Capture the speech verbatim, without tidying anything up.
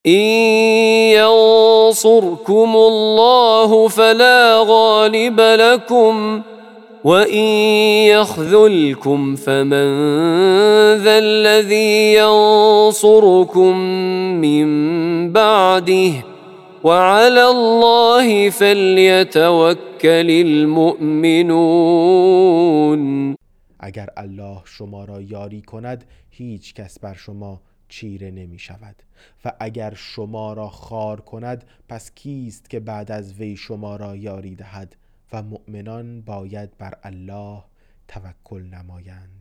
إن ينصركم الله فلا غالب لكم وإن يخذلكم فمن ذا الذي ينصركم من بعده وعلى الله فليتوکل المؤمنون. اگر الله شما را یاری کند هیچ کس بر شما چیره نمی شود و اگر شما را خار کند پس کیست که بعد از وی شما را یاری دهد و مؤمنان باید بر الله توکل نمایند.